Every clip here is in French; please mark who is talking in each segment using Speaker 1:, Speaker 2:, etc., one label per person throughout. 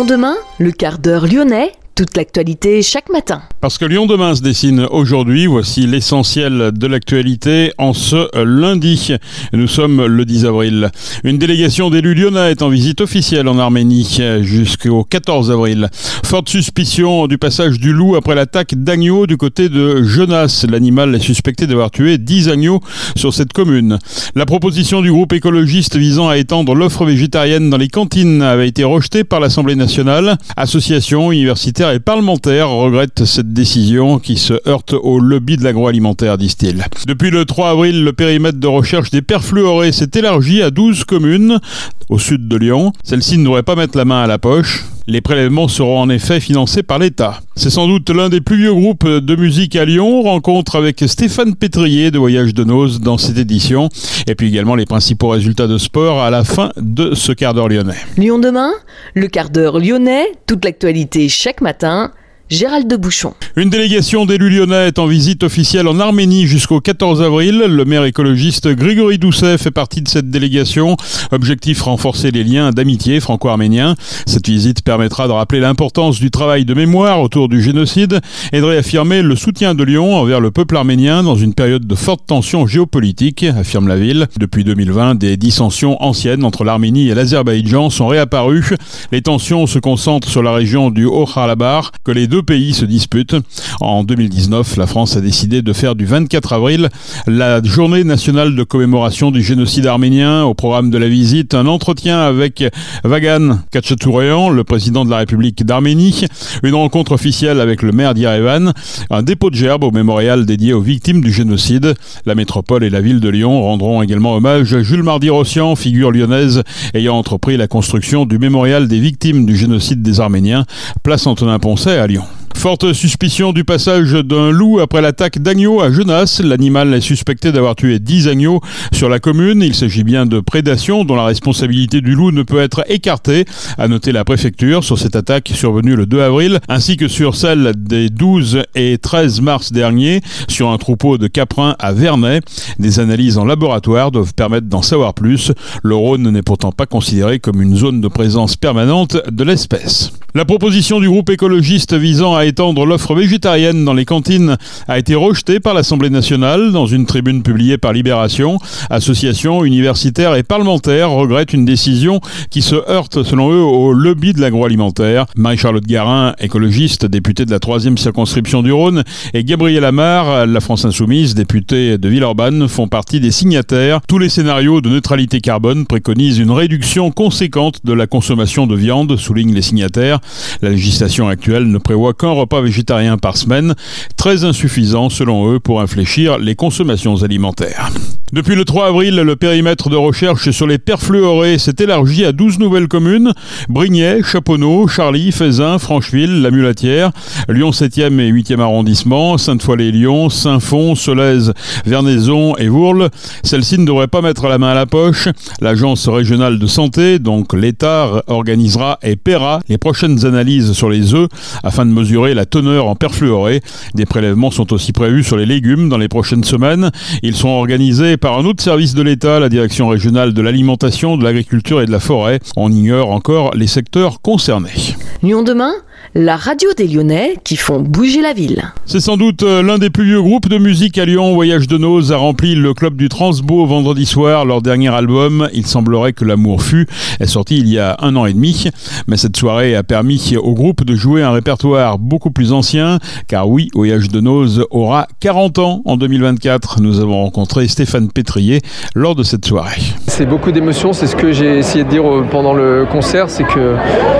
Speaker 1: Demain, le quart d'heure lyonnais, toute l'actualité chaque matin.
Speaker 2: Parce que Lyon demain se dessine aujourd'hui, voici l'essentiel de l'actualité en ce lundi. Nous sommes le 10 avril. Une délégation d'élus lyonnais est en visite officielle en Arménie jusqu'au 14 avril. Forte suspicion du passage du loup après l'attaque d'agneaux du côté de Genasse. L'animal est suspecté d'avoir tué 10 agneaux sur cette commune. La proposition du groupe écologiste visant à étendre l'offre végétarienne dans les cantines avait été rejetée par l'Assemblée nationale. Associations universitaires et parlementaires regrettent cette décision qui se heurte au lobby de l'agroalimentaire, disent-ils. Depuis le 3 avril, le périmètre de recherche des perfluorés s'est élargi à 12 communes au sud de Lyon. Celles-ci ne devraient pas mettre la main à la poche. Les prélèvements seront en effet financés par l'État. C'est sans doute l'un des plus vieux groupes de musique à Lyon. Rencontre avec Stéphane Pétrier de Voyage de Noz dans cette édition. Et puis également les principaux résultats de sport à la fin de ce quart d'heure lyonnais.
Speaker 1: Lyon demain, le quart d'heure lyonnais, toute l'actualité chaque matin. Gérald de Bouchon.
Speaker 2: Une délégation d'élus lyonnais est en visite officielle en Arménie jusqu'au 14 avril. Le maire écologiste Grégory Doucet fait partie de cette délégation. Objectif, renforcer les liens d'amitié franco-arméniens. Cette visite permettra de rappeler l'importance du travail de mémoire autour du génocide et de réaffirmer le soutien de Lyon envers le peuple arménien dans une période de forte tension géopolitique, affirme la ville. Depuis 2020, des dissensions anciennes entre l'Arménie et l'Azerbaïdjan sont réapparues. Les tensions se concentrent sur la région du Haut-Karabakh que les deux pays se disputent. En 2019, la France a décidé de faire du 24 avril la journée nationale de commémoration du génocide arménien. Au programme de la visite, un entretien avec Vagan Khatchatourian, le président de la République d'Arménie, une rencontre officielle avec le maire d'Yerevan, un dépôt de gerbes au mémorial dédié aux victimes du génocide. La métropole et la ville de Lyon rendront également hommage à Jules Mardy-Rossian, figure lyonnaise ayant entrepris la construction du mémorial des victimes du génocide des Arméniens, place Antonin-Poncet à Lyon. Forte suspicion du passage d'un loup après l'attaque d'agneaux à Genasse. L'animal est suspecté d'avoir tué 10 agneaux sur la commune. Il s'agit bien de prédation dont la responsabilité du loup ne peut être écartée. A noter la préfecture sur cette attaque survenue le 2 avril, ainsi que sur celle des 12 et 13 mars dernier sur un troupeau de caprins à Vernay. Des analyses en laboratoire doivent permettre d'en savoir plus. Le Rhône n'est pourtant pas considéré comme une zone de présence permanente de l'espèce. La proposition du groupe écologiste visant à étendre l'offre végétarienne dans les cantines a été rejetée par l'Assemblée nationale dans une tribune publiée par Libération. Associations universitaires et parlementaires regrettent une décision qui se heurte, selon eux, au lobby de l'agroalimentaire. Marie-Charlotte Garin, écologiste, députée de la 3e circonscription du Rhône, et Gabriel Amar, la France Insoumise, députée de Villeurbanne, font partie des signataires. Tous les scénarios de neutralité carbone préconisent une réduction conséquente de la consommation de viande, soulignent les signataires. La législation actuelle ne prévoit qu'un repas végétarien par semaine, très insuffisant selon eux pour infléchir les consommations alimentaires. Depuis le 3 avril, le périmètre de recherche sur les perfluorés s'est élargi à 12 nouvelles communes: Brignais, Chaponneau, Charly, Fézin, Francheville, La Mulatière, Lyon 7e et 8e arrondissement, Sainte-Foy-les-Lyons, Saint-Fond, Solèze, Vernaison et Vourles. Celle-ci ne devrait pas mettre la main à la poche. L'agence régionale de santé, donc l'État, organisera et paiera les prochaines analyses sur les œufs afin de mesurer la teneur en perfluorés. Des prélèvements sont aussi prévus sur les légumes dans les prochaines semaines. Ils sont organisés par un autre service de l'État, la Direction régionale de l'alimentation, de l'agriculture et de la forêt. On ignore encore les secteurs concernés.
Speaker 1: Lyon demain, la radio des Lyonnais qui font bouger la ville.
Speaker 2: C'est sans doute l'un des plus vieux groupes de musique à Lyon. Voyage de Noz a rempli le club du Transbo vendredi soir. Leur dernier album, Il semblerait que l'amour fût, est sorti il y a 1 an et demi. Mais cette soirée a permis au groupe de jouer un répertoire beaucoup plus ancien. Car oui, Voyage de Noz aura 40 ans en 2024. Nous avons rencontré Stéphane Pétrier lors de cette soirée.
Speaker 3: C'est beaucoup d'émotions, c'est ce que j'ai essayé de dire pendant le concert, c'est que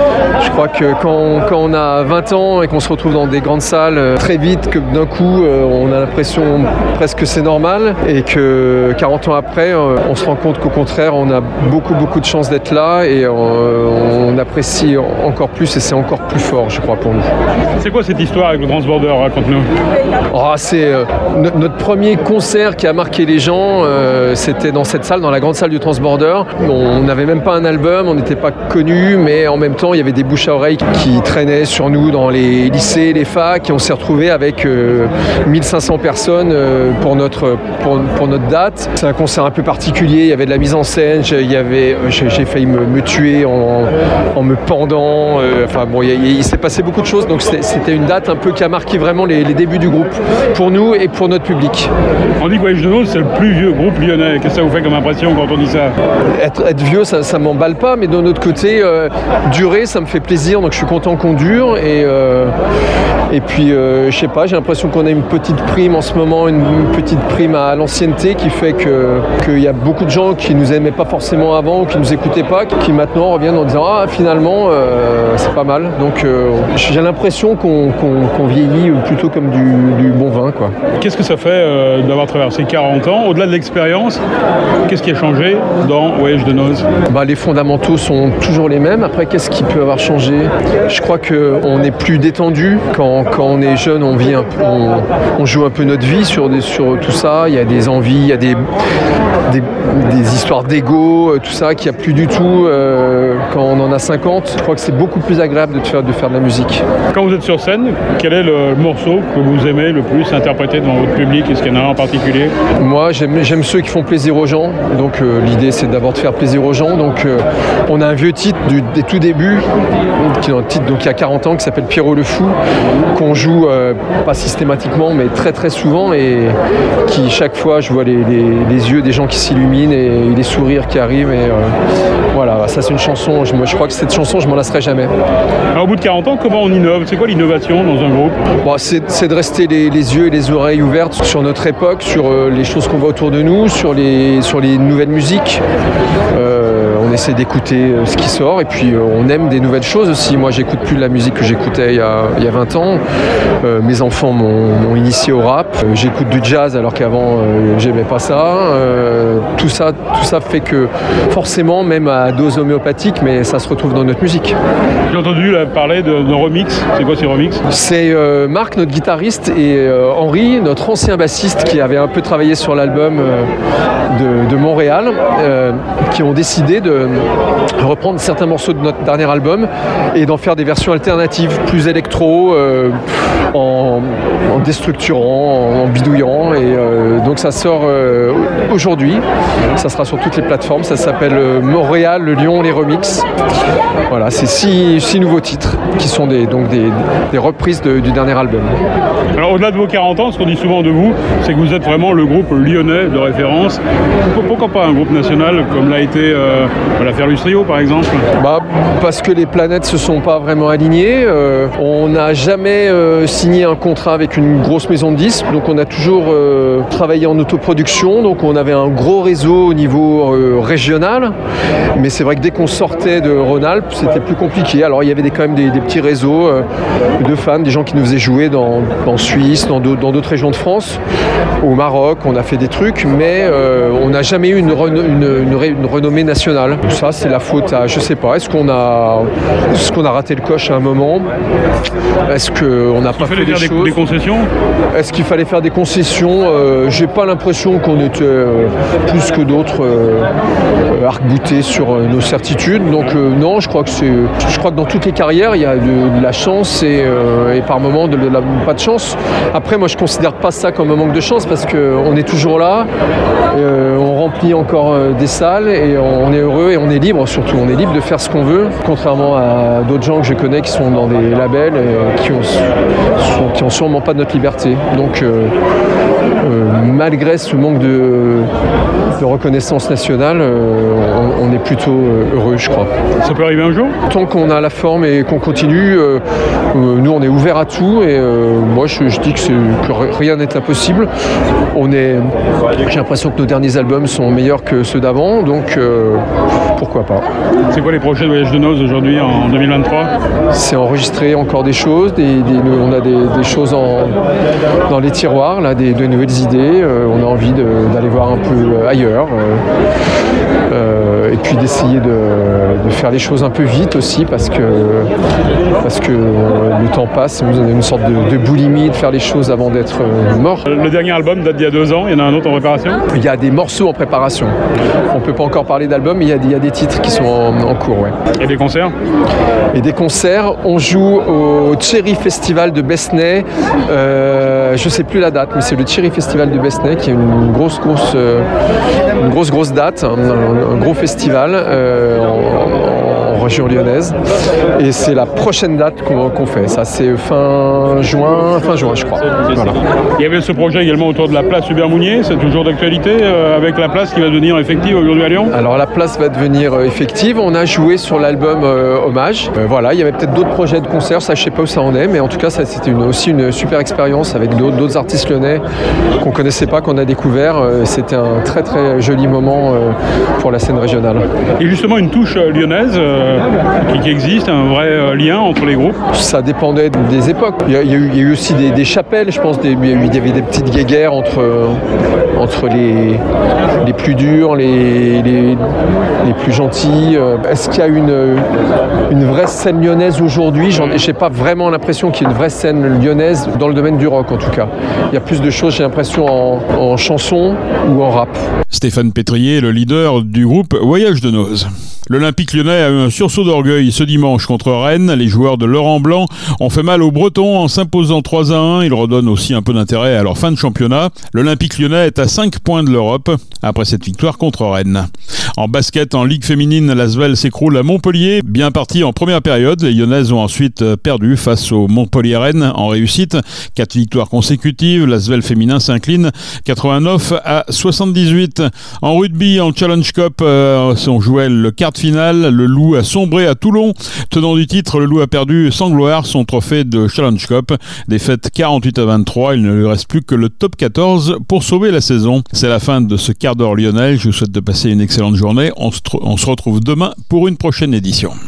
Speaker 3: je crois que quand on a 20 ans et qu'on se retrouve dans des grandes salles très vite, que d'un coup on a l'impression presque que c'est normal, et que 40 ans après on se rend compte qu'au contraire on a beaucoup de chance d'être là, et on apprécie encore plus, et c'est encore plus fort, je crois, pour nous.
Speaker 2: C'est quoi cette histoire avec le Transborder? Raconte-nous.
Speaker 3: C'est notre premier concert qui a marqué les gens, c'était dans cette salle, dans la grande salle du Transborder. On n'avait même pas un album, on n'était pas connus, mais en même temps il y avait des bouche à oreille qui traînaient sur nous dans les lycées, les facs, et on s'est retrouvés avec 1500 personnes pour notre date. C'est un concert un peu particulier, il y avait de la mise en scène, j'ai failli me tuer en me pendant, il s'est passé beaucoup de choses, donc c'était une date un peu qui a marqué vraiment les débuts du groupe, pour nous et pour notre public.
Speaker 2: On dit que Voyage de Noces, c'est le plus vieux groupe lyonnais. Qu'est-ce que ça vous fait comme impression quand on dit ça?
Speaker 3: Être vieux, ça m'emballe pas, mais d'un autre côté, durer, ça me fait plaisir, donc je suis content qu'on dure. Et puis, je sais pas, j'ai l'impression qu'on a une petite prime en ce moment, une petite prime à l'ancienneté qui fait qu'il y a beaucoup de gens qui nous aimaient pas forcément avant ou qui nous écoutaient pas, qui maintenant reviennent en disant « Ah, finalement, c'est pas mal ». Donc, j'ai l'impression qu'on vieillit plutôt comme du bon vin, quoi.
Speaker 2: Qu'est-ce que ça fait d'avoir traversé 40 ans? Au-delà de l'expérience, qu'est-ce qui a changé dans Voyage de Noces?
Speaker 3: Les fondamentaux sont toujours les mêmes. Après, qu'est-ce qui peut avoir changé? Je crois qu'on est plus détendu. Quand on est jeune, on joue un peu notre vie sur tout ça. Il y a des envies, il y a des histoires d'ego, tout ça, qu'il n'y a plus du tout quand on en a 50. Je crois que c'est beaucoup plus agréable de faire de la musique.
Speaker 2: Quand vous êtes sur scène, quel est le morceau que vous aimez le plus interpréter devant votre public? Est-ce qu'il y en a un en particulier?
Speaker 3: Moi, j'aime ceux qui font plaisir aux gens. Donc l'idée, c'est d'abord de faire plaisir aux gens. Donc on a un vieux titre des tout débuts, qui est un titre donc il y a 40 ans, qui s'appelle Pierrot le Fou, qu'on joue pas systématiquement, mais très très souvent, et qui chaque fois, je vois les yeux des gens qui s'illuminent et les sourires qui arrivent. Et voilà, ça c'est une chanson. Moi, je crois que cette chanson, je m'en lasserai jamais.
Speaker 2: Alors, au bout de 40 ans, comment on innove? C'est quoi l'innovation dans un groupe?
Speaker 3: C'est de rester les yeux et les oreilles ouvertes sur notre époque, sur les choses qu'on voit autour de nous, sur les nouvelles musiques. On essaie d'écouter ce qui sort, et puis on aime des nouvelles choses aussi. Moi, j'écoute plus de la musique que j'écoutais il y a 20 ans. Mes enfants m'ont initié au rap. J'écoute du jazz alors qu'avant j'aimais pas ça. Tout ça fait que forcément, même à dose homéopathique, mais ça se retrouve dans notre musique.
Speaker 2: J'ai entendu parler de remix. C'est quoi ces remix?
Speaker 3: C'est Marc, notre guitariste, et Henri, notre ancien bassiste, qui avait un peu travaillé sur l'album de Montréal, qui ont décidé de reprendre certains morceaux de notre dernier album et d'en faire des versions alternatives, plus électro, en déstructurant, en bidouillant. Et donc ça sort aujourd'hui. Ça sera sur toutes les plateformes. Ça s'appelle Montréal, le Lyon, les remix. Voilà, c'est six nouveaux titres qui sont des reprises du dernier album.
Speaker 2: Alors au-delà de vos 40 ans, ce qu'on dit souvent de vous, c'est que vous êtes vraiment le groupe lyonnais de référence. Pourquoi pas un groupe national comme l'a été la Ferlus Trio par exemple?
Speaker 3: Parce que les planètes se sont pas vraiment alignées. On n'a jamais signé un contrat avec une grosse maison de disques, donc on a toujours travaillé en autoproduction, donc on avait un gros réseau au niveau régional, mais c'est vrai que dès qu'on sortait de Rhône-Alpes, c'était plus compliqué. Alors il y avait quand même des petits réseaux de fans, des gens qui nous faisaient jouer dans Suisse, dans d'autres régions de France, au Maroc, on a fait des trucs, mais on n'a jamais eu une renommée nationale. Ça, c'est la faute à, je sais pas, est-ce qu'on a raté le coche à un moment? Est-ce qu'on n'a pas fait des choses?
Speaker 2: Des concessions?
Speaker 3: Est-ce qu'il fallait faire des concessions? J'ai pas l'impression qu'on était plus que d'autres arc-boutés sur nos certitudes. Donc non, je crois que dans toutes les carrières, il y a de la chance et par moments pas de chance. Après, moi, je considère pas ça comme un manque de chance parce qu'on est toujours là, on remplit encore des salles et on est heureux et on est libre surtout. On est libre de faire ce qu'on veut, contrairement à d'autres gens que je connais qui sont dans des labels et qui ont sûrement pas de notre liberté. Donc malgré ce manque de reconnaissance nationale, on est plutôt heureux, je crois.
Speaker 2: Ça peut arriver un jour? Tant
Speaker 3: qu'on a la forme et qu'on continue, nous on est ouvert à tout et moi je dis que rien n'est impossible. J'ai l'impression que nos derniers albums sont meilleurs que ceux d'avant, donc pourquoi pas.
Speaker 2: C'est quoi les projets de Voyage de Noces aujourd'hui en 2023?
Speaker 3: C'est enregistrer encore des choses, on a des choses dans les tiroirs, là, de nouvelles idées, on a envie d'aller voir un peu ailleurs. et puis d'essayer de faire les choses un peu vite aussi parce que le temps passe, vous avez une sorte de boulimie de faire les choses avant d'être mort.
Speaker 2: Le dernier album date d'il y a 2 ans, il y en a un autre en préparation?
Speaker 3: Il y a des morceaux en préparation. On ne peut pas encore parler d'album, mais il y a des titres qui sont en cours. Ouais.
Speaker 2: Et des concerts?
Speaker 3: Et des concerts, on joue au Cherry Festival de Besnay. Je ne sais plus la date, mais c'est le Cherry Festival de Besnay qui est une grosse date, un gros festival en région lyonnaise. Et c'est la prochaine date qu'on fait. Ça, c'est fin juin, je crois. Voilà.
Speaker 2: Il y avait ce projet également autour de la place Hubert Mounier. C'est toujours d'actualité avec la place qui va devenir effective aujourd'hui à Lyon? Alors la place va devenir effective. On a joué sur l'album Hommage. Voilà, il y avait peut-être d'autres projets de concerts. Ça, je sais pas où ça en est, mais en tout cas, ça, c'était aussi une super expérience avec d'autres artistes lyonnais qu'on connaissait pas, qu'on a découvert. C'était un très très joli moment pour la scène régionale. Et justement, une touche lyonnaise qui existe, un vrai lien entre les groupes? Ça dépendait des époques. Il y a eu aussi des chapelles, je pense. Il y avait des petites guéguerres entre les plus durs, les plus gentils. Est-ce qu'il y a une vraie scène lyonnaise aujourd'hui? Je n'ai pas vraiment l'impression qu'il y ait une vraie scène lyonnaise dans le domaine du rock en tout cas. Il y a plus de choses, j'ai l'impression, en chanson ou en rap. Stéphane Pétrier, le leader du groupe Voyage de Noz. L'Olympique lyonnais a eu un sursaut d'orgueil ce dimanche contre Rennes. Les joueurs de Laurent Blanc ont fait mal aux Bretons en s'imposant 3-1. Ils redonnent aussi un peu d'intérêt à leur fin de championnat. L'Olympique lyonnais est à 5 points de l'Europe après cette victoire contre Rennes. En basket, en Ligue féminine, l'Asvel s'écroule à Montpellier. Bien parti en première période, les Lyonnaises ont ensuite perdu face au Montpellier-Rennes en réussite. 4 victoires consécutives, l'Asvel féminin s'incline 89-78. En rugby, en Challenge Cup, on jouait le quart de finale. Le Loup a sombré à Toulon. Tenant du titre, le Loup a perdu sans gloire son trophée de Challenge Cup. Défaite 48-23, il ne lui reste plus que le top 14 pour sauver la saison. C'est la fin de ce quart d'heure lyonnais. Je vous souhaite de passer une excellente journée. On se retrouve demain pour une prochaine édition.